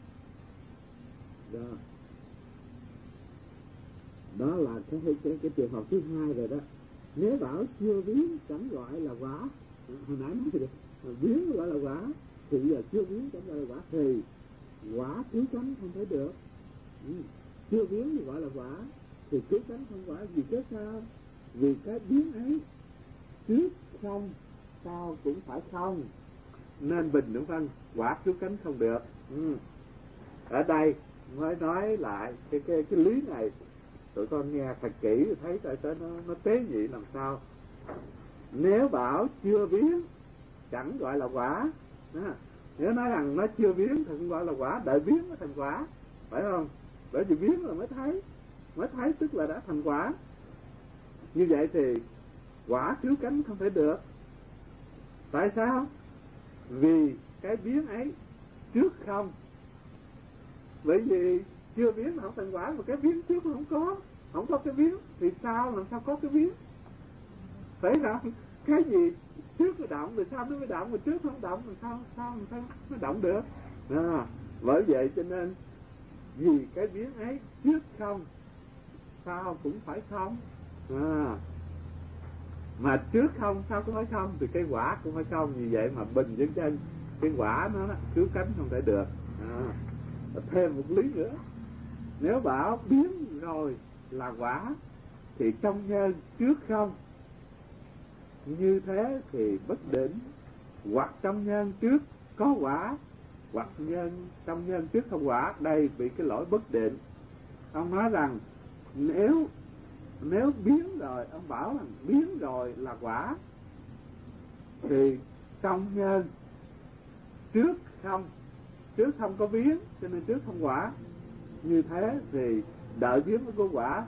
Đó là cái trường hợp thứ hai rồi đó. Nếu bảo chưa biến chẳng gọi là quả, hồi nãy nói rồi, biến gọi là quả, thì giờ chưa biến chẳng gọi là quả, thì quả cứu cánh không thể được. Chưa biến thì gọi là quả, thì cứu cánh không quả. Vì cái sao? Vì cái biến ấy trước không, sau cũng phải không, nên bình đúng không? Quả cứu cánh không được. Ở đây mới nói lại cái lý này, tụi con nghe thật kỹ thấy tới nó tế nhị làm sao. Nếu bảo chưa biến chẳng gọi là quả, nếu nói rằng nó chưa biến thì không gọi là quả, đợi biến mới thành quả, phải không? Bởi vì biến là mới thấy tức là đã thành quả. Như vậy thì quả cứu cánh không thể được. Tại sao? Vì cái biến ấy trước không. Bởi vì chưa biến mà không thành quả, mà cái biến trước không có cái biến thì sao, làm sao có cái biến? Phải không? Cái gì trước nó động rồi sao nó mới động, mà trước không động rồi sao nó động được? Bởi vậy cho nên vì cái biến ấy trước không, sao cũng phải không. Mà trước không sao cũng phải không, thì cái quả cũng phải không. Vì vậy mà bình với chân cái quả nó cứu cánh không thể được. Thêm một lý nữa, nếu bảo biến rồi là quả thì trong nhân trước không, như thế thì bất định. Hoặc trong nhân trước có quả, hoặc trong nhân trước không quả. Đây bị cái lỗi bất định. Ông nói rằng nếu biến rồi, ông bảo rằng biến rồi là quả, thì trong nhân trước không có biến, cho nên trước không quả. Như thế thì đợi biến mới có quả.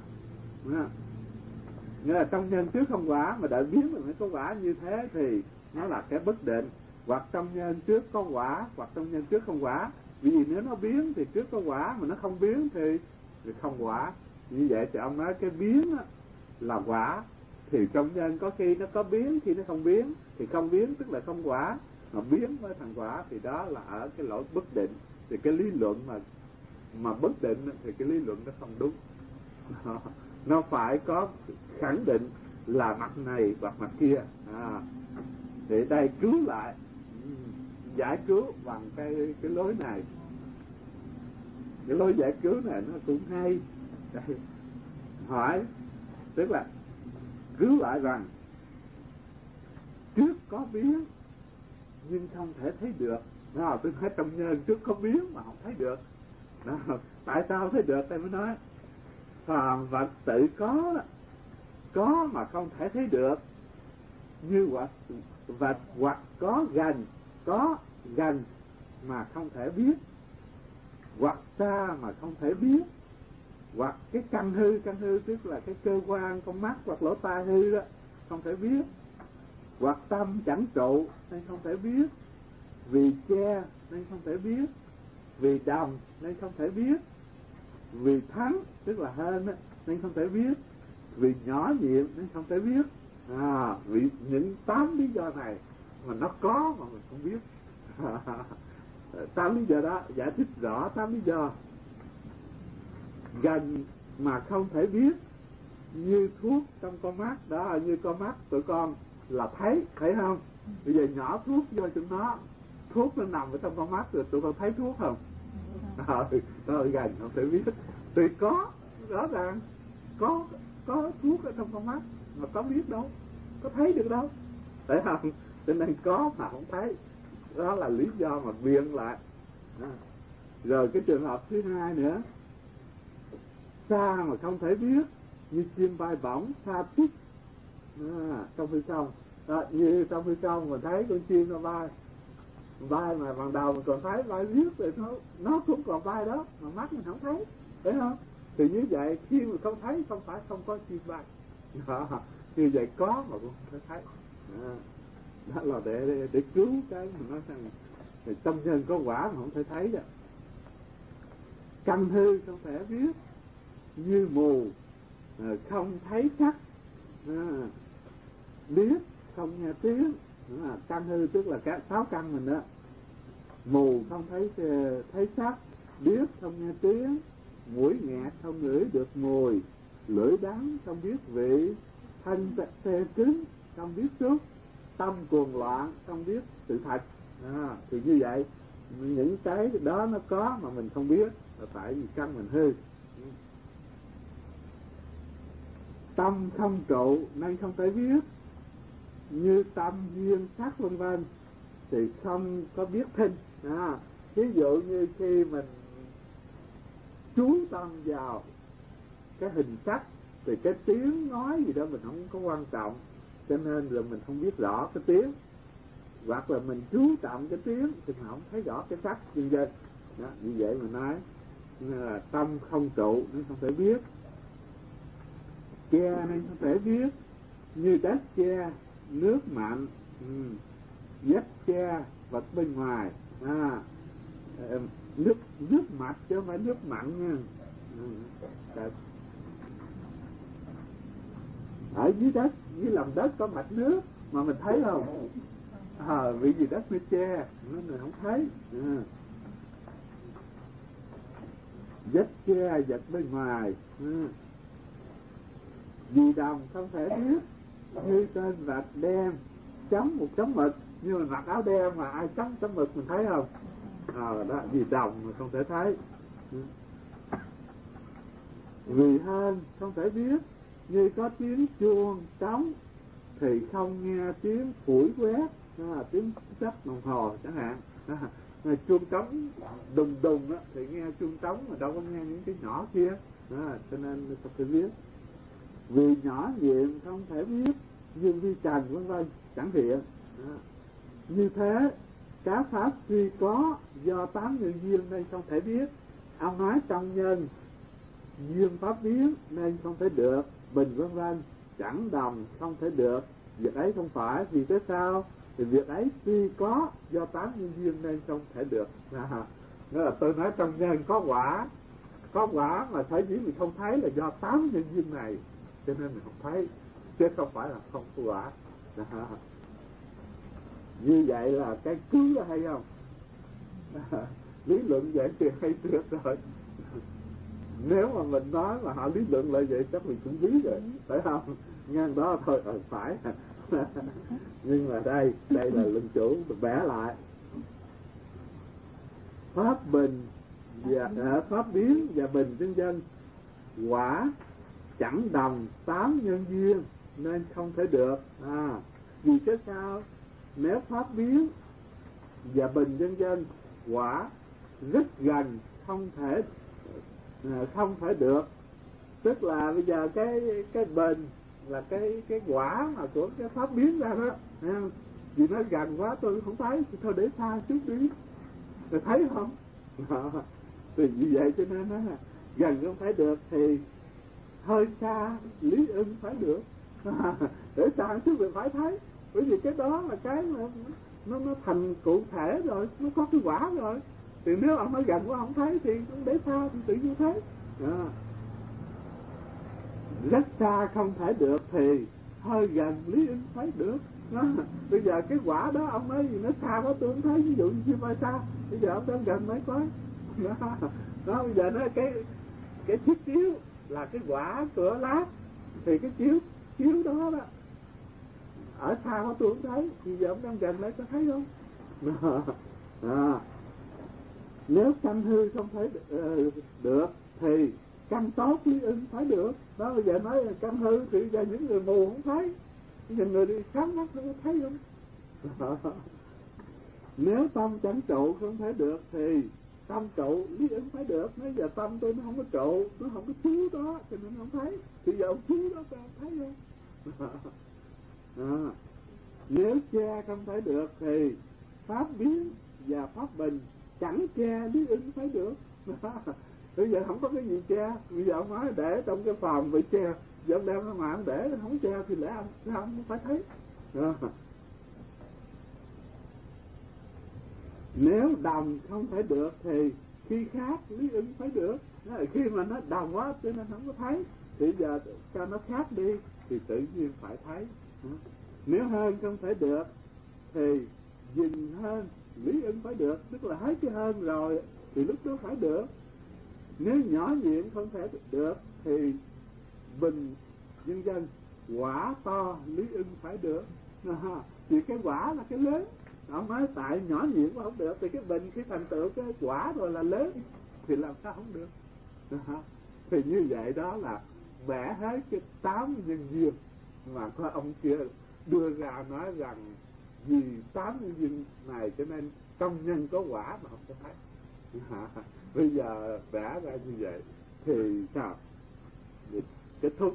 Nghĩa là trong nhân trước không quả mà đợi biến rồi mới có quả. Như thế thì nó là cái bất định. Hoặc trong nhân trước có quả, hoặc trong nhân trước không quả. Vì nếu nó biến thì trước có quả, mà nó không biến thì không quả. Như vậy thì ông nói cái biến là quả. Thì trong nhân có khi nó có biến, khi nó không biến. Thì không biến tức là không quả, mà biến mới thành quả. Thì đó là ở cái lỗi bất định. Thì cái lý luận mà bất định thì cái lý luận nó không đúng. Nó phải có khẳng định là mặt này hoặc mặt kia. Thì đây cứu lại, giải cứu bằng cái lối này. Cái lối giải cứu này nó cũng hay. Đây, hỏi tức là cứu lại rằng trước có biến nhưng không thể thấy được. Tôi nói trong nhân trước có biến mà không thấy được. Tại sao thấy được? Tôi mới nói phàm vật tự có mà không thể thấy được, như vật hoặc có gần mà không thể biết, hoặc xa mà không thể biết, hoặc cái căn hư tức là cái cơ quan con mắt hoặc lỗ tai hư đó không thể biết, hoặc tâm chẳng trụ nên không thể biết, vì che nên không thể biết, vì đồng nên không thể biết, vì thắng tức là hơn nên không thể biết, vì nhỏ nhiệm nên không thể biết. Vì những 8 lý do này mà nó có mà mình không biết. 8 lý do đó giải thích rõ 8 lý do. Gần mà không thể biết, như thuốc trong con mắt đó, như con mắt tụi con là thấy không? Bây giờ nhỏ thuốc vô cho nó, thuốc nó nằm ở trong con mắt rồi tụi con thấy thuốc không? Gần không thể biết. Thì có rõ ràng có thuốc ở trong con mắt mà có biết đâu, có thấy được đâu, phải không? Cho nên có mà không thấy, đó là lý do mà biện lại. Rồi cái trường hợp thứ hai nữa, xa mà không thể biết, như chim bay bổng xa tít trong phi công. Như trong phi công mình thấy con chim nó bay mà ban đầu mình còn thấy bay biết rồi nó cũng còn bay đó mà mắt mình không thấy, phải không? Thì như vậy khi mà không thấy không phải không có chim bay. Như vậy có mà cũng không thể thấy. Đó là để cứu cái mình nói rằng thì tâm nhân có quả mà không thể thấy đó. Căn hư không thể biết, như mù không thấy sắc, biết không nghe tiếng. Căn hư tức là các 6 căn mình đó. Mù không thấy sắc, biết không nghe tiếng, mũi nghẹt không ngửi được mùi, lưỡi đắng không biết vị, thân tê cứng không biết xúc, tâm cuồng loạn không biết sự thật. Thì như vậy những cái đó nó có mà mình không biết là tại vì căn mình hư. Tâm không trụ nên không thể biết, như tâm duyên sắc vân vân thì không có biết thinh. Ví dụ như khi mình chú tâm vào cái hình sắc thì cái tiếng nói gì đó mình không có quan trọng, cho nên là mình không biết rõ cái tiếng, hoặc là mình chú trọng cái tiếng thì mình không thấy rõ cái sắc vân vân. Như vậy mà nói là tâm không trụ nên không thể biết, che nên không thể biết, như đất che nước mặn, vách che vật bên ngoài. Nước mặn chứ không phải nước mặn nha. Ở dưới đất, dưới lòng đất có mạch nước mà mình thấy không? Vì gì đất nó che nên mình không thấy. Vách che vật bên ngoài, vì đồng không thể biết, như trên vạch đen chấm một chấm mực, nhưng mà mặc áo đen mà ai chấm chấm mực mình thấy không? Đó vì đồng mà không thể thấy. Vì hơn không thể biết, như có tiếng chuông trống thì không nghe tiếng phủi quét, tiếng sắp đồng hồ chẳng hạn. Chuông trống đùng đùng thì nghe chuông trống mà đâu có nghe những cái nhỏ kia. Cho nên không thể biết, vì nhỏ nhiệm không thể biết, dương vi trần vân vân chẳng hiện. Như thế các pháp tuy có do tám nhân duyên nên không thể biết. Ông nói trong nhân duyên pháp biến nên không thể được, bình vân vân chẳng đồng không thể được. Việc ấy không phải, vì thế sao? Thì việc ấy tuy có do tám nhân duyên nên không thể được. Đó là tôi nói trong nhân có quả mà thấy dĩ mình không thấy là do tám nhân duyên này, cho nên mình không thấy, chứ không phải là không có quả. Như vậy là cái cứu là hay không? Lý luận vậy thì hay tuyệt rồi. Nếu mà mình nói mà họ lý luận lại vậy chắc mình cũng biết rồi, phải không? Ngang đó thôi, phải. Nhưng mà đây là luận chủ vẽ lại pháp bình và pháp biến và bình vân vân quả chẳng đồng tám nhân duyên nên không thể được. Vì cái sao? Nếu pháp biến và bình vân vân quả rất gần không thể được, tức là bây giờ cái bình là cái quả mà của cái pháp biến ra đó, vì nó gần quá tôi không thấy thì thôi để xa chút đi, rồi thấy không? Thì như vậy cho nên nó gần không thấy được thì hơi xa lý ưng phải được. Để xa chút rồi phải thấy, bởi vì cái đó là cái mà nó thành cụ thể rồi, nó có cái quả rồi. Thì nếu ông nói gần quá không thấy thì để xa thì tự nhiên thấy. Rất xa không thể được thì hơi gần lý ứng thấy được. Bây giờ cái quả đó ông nói gì nó xa quá tôi không thấy, ví dụ như phải xa, bây giờ ông đang gần mấy coi. Đó bây giờ nó cái chiếc chiếu là cái quả của lá, thì cái chiếu đó ở xa quá tôi không thấy, thì giờ ông đang gần lại có thấy không? Nếu căn hư không thấy được thì căn tốt lý ưng phải được. Đó bây giờ nói là căn hư thì giờ những người mù không thấy, những người đi sáng mắt nó có thấy không? Nếu tâm chẳng trụ không thấy được thì tâm trụ lý ứng phải được. Nếu giờ tâm tôi nó không có trụ, nó không có chiếu đó cho nên không thấy, thì giờ ông chiếu đó tôi không thấy không? Nếu che không thấy được thì pháp biến và pháp bình chẳng che lý ứng phải được. Bây giờ không có cái gì che, bây giờ ông nói để trong cái phòng bị che, giờ ông đem nó mà ông để không che thì lẽ ông không phải thấy. Nếu đồng không thể được thì khi khác lý ứng phải được. Khi mà nó đồng quá cho nên không có thấy, thì giờ cho nó khác đi thì tự nhiên phải thấy. Nếu hơn không thể được thì dừng hơn lý ứng phải được, tức là hết cái hơn rồi thì lúc đó phải được. Nếu nhỏ nhiệm không thể được thì bình vân vân quả to lý ưng phải được. Vì cái quả là cái lớn, ông nói tại nhỏ nhiệm mà không được thì cái bình khi thành tựu cái quả rồi là lớn thì làm sao không được. Thì như vậy đó là vẽ hết cái 8 nhân duyên mà có ông kia đưa ra nói rằng vì 8 nhân duyên này cho nên trong nhân có quả mà không có thấy. Bây giờ vẽ ra như vậy thì sao? Kết thúc.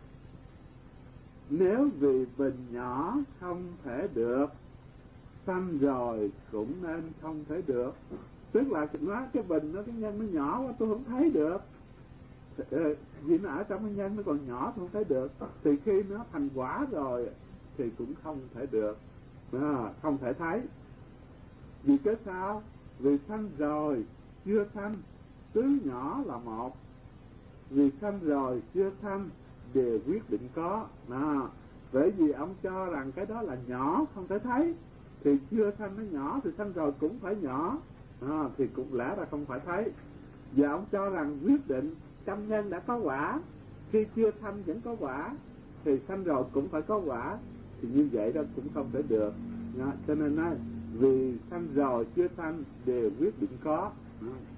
Nếu vì bình nhỏ không thể được, sanh rồi cũng nên không thể được. Tức là nói cái bình nó cái nhân nó nhỏ quá tôi không thấy được, vì nó ở trong cái nhân nó còn nhỏ tôi không thấy được, thì khi nó thành quả rồi thì cũng không thể được, không thể thấy. Vì cái sao? Vì sanh rồi chưa sanh tướng nhỏ là một, vì sanh rồi chưa sanh đều quyết định có. Bởi vì ông cho rằng cái đó là nhỏ không thể thấy, thì chưa sanh nó nhỏ thì sanh rồi cũng phải nhỏ, thì cũng lẽ ra không phải thấy. Và ông cho rằng quyết định trăm nhân đã có quả, khi chưa sanh vẫn có quả, thì sanh rồi cũng phải có quả, thì như vậy đó cũng không thể được. Cho nên nói vì sanh rồi chưa sanh đều quyết định có.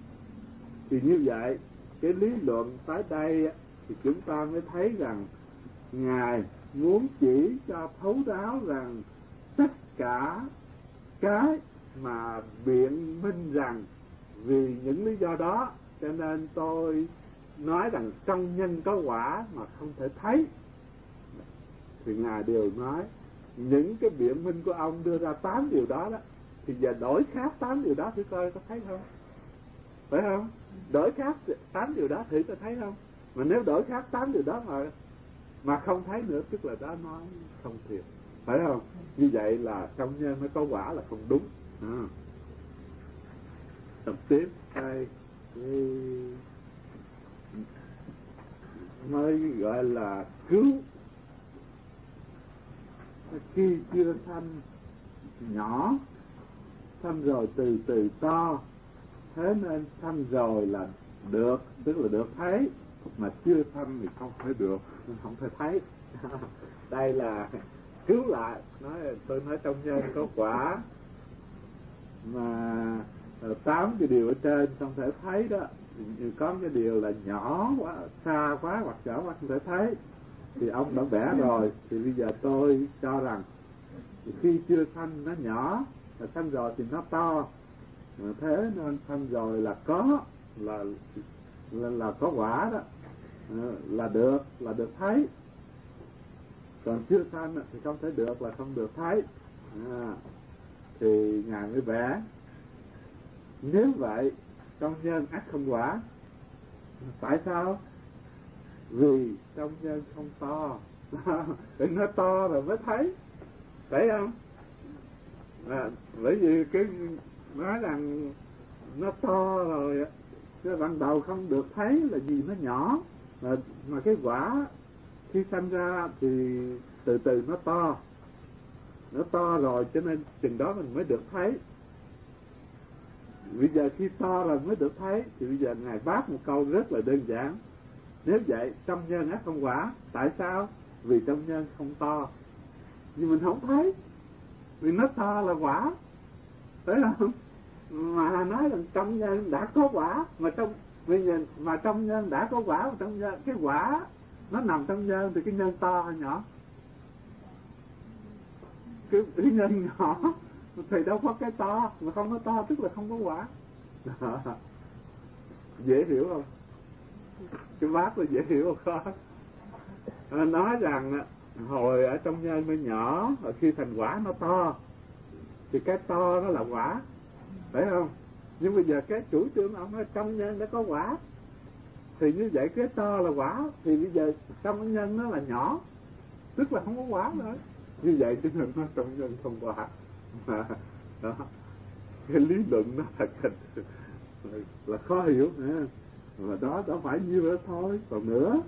Thì như vậy cái lý luận tới đây thì chúng ta mới thấy rằng Ngài muốn chỉ cho thấu đáo rằng tất cả cái mà biện minh rằng vì những lý do đó cho nên tôi nói rằng trong nhân có quả mà không thể thấy, thì Ngài đều nói những cái biện minh của ông đưa ra 8 điều đó đó, thì giờ đổi khác 8 điều đó thử coi có thấy không, phải không? Đổi khác 8 điều đó thử có thấy không? Mà nếu đổi khác 8 điều đó mà không thấy nữa, tức là đó nói không thiệt, phải không? Như vậy là trong nhân mới có quả là không đúng. Tập tiếp đây mới gọi là cứu. Khi chưa sanh nhỏ, sanh rồi từ từ to, thế nên sanh rồi là được, tức là được thấy, mà chưa sanh thì không thể được, không thể thấy. Đây là cứu lại. Tôi nói trong nhân có quả mà 8 cái điều ở trên không thể thấy đó, có cái điều là nhỏ quá, xa quá hoặc nhỏ quá không thể thấy, thì ông đã vẽ rồi. Thì bây giờ tôi cho rằng khi chưa sanh nó nhỏ, mà sanh rồi thì nó to, thế nên sanh rồi là có, là có quả đó, là được thấy. Còn chưa sanh thì không thể được, là không được thấy. Thì Ngài mới vẽ nếu vậy trong nhân ắt không quả. Tại sao? Vì trong nhân không to. Để nó to rồi mới thấy, phải không? Bởi vì cái nói rằng nó to rồi, cái ban đầu không được thấy là vì nó nhỏ, mà cái quả khi sanh ra thì từ từ nó to rồi, cho nên chừng đó mình mới được thấy. Bây giờ khi to rồi mới được thấy, thì bây giờ Ngài bác một câu rất là đơn giản. Nếu vậy trong nhân ắt không quả. Tại sao? Vì trong nhân không to, nhưng mình không thấy, vì nó to là quả, phải không? Mà nói rằng trong nhân đã có quả, mà trong nhân đã có quả, mà trong nhân cái quả nó nằm trong nhân, thì cái nhân to hay nhỏ? Cái nhân nhỏ thì đâu có cái to, mà không có to tức là không có quả. Dễ hiểu không? Cái bác là dễ hiểu không? Nói rằng hồi ở trong nhân nó nhỏ, rồi khi thành quả nó to, thì cái to nó là quả, phải không? Nhưng bây giờ cái chủ trương ông nói trong nhân đã có quả, thì như vậy cái to là quả, thì bây giờ trong cái nhân nó là nhỏ, tức là không có quả nữa. Như vậy cho nên nó trong nhân không quả. Đó, cái lý luận nó là khó hiểu nữa. Mà đó phải nhiêu đó thôi, còn nữa.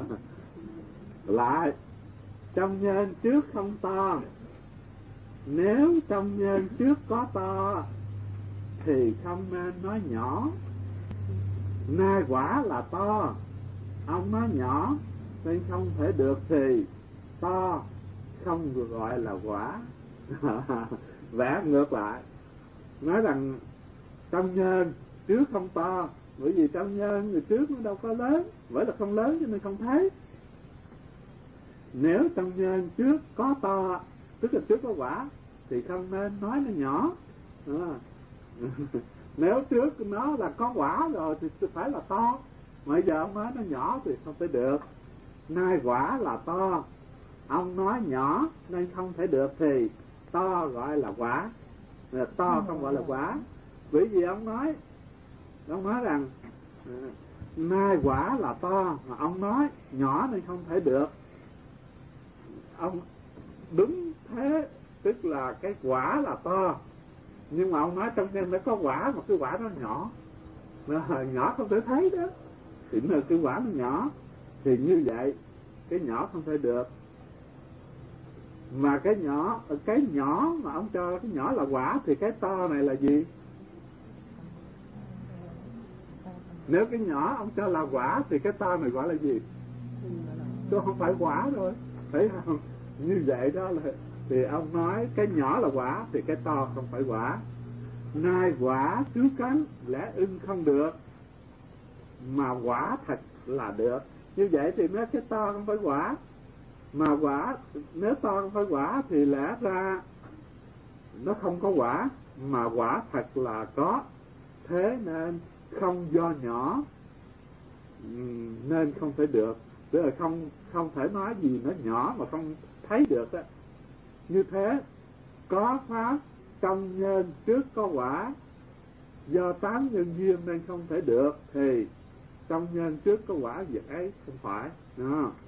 Lại trong nhân trước không to, nếu trong nhân trước có to thì không nên nói nhỏ. Nay quả là to, ông nói nhỏ nên không thể được, thì to không được gọi là quả. Vẽ ngược lại, nói rằng trong nhân trước không to, bởi vì trong nhân người trước nó đâu có lớn, bởi là không lớn cho nên không thấy. Nếu trong nhân trước có to, tức là trước có quả, thì không nên nói nó nhỏ. Nếu trước nó là có quả rồi thì phải là to, mà giờ ông nói nó nhỏ thì không thể được. Nay quả là to, ông nói nhỏ nên không thể được, thì to gọi là quả, to không gọi là quả. Bởi vì ông nói rằng nay quả là to, mà ông nói nhỏ nên không thể được. Ông đúng thế, tức là cái quả là to, nhưng mà ông nói trong nhân nó có quả, mà cái quả nó nhỏ, nhỏ không thể thấy đó, thì nó cái quả nó nhỏ, thì như vậy cái nhỏ không thể được. Mà cái nhỏ mà ông cho cái nhỏ là quả, thì cái to này là gì? Nếu cái nhỏ ông cho là quả thì cái to này gọi là gì? Chứ không phải quả rồi, thấy không? Như vậy đó là, thì ông nói cái nhỏ là quả thì cái to không phải quả. Nay quả trước cánh lẽ ưng không được, mà quả thật là được. Như vậy thì nói cái to không phải quả, Mà quả, nếu to phải quả thì lẽ ra nó không có quả, mà quả thật là có. Thế nên không do nhỏ nên không thể được. Tức là không thể nói gì nó nhỏ mà không thấy được á. Như thế, có pháp trong nhân trước có quả, do tám nhân duyên nên không thể được, thì trong nhân trước có quả việc ấy không phải. Đó.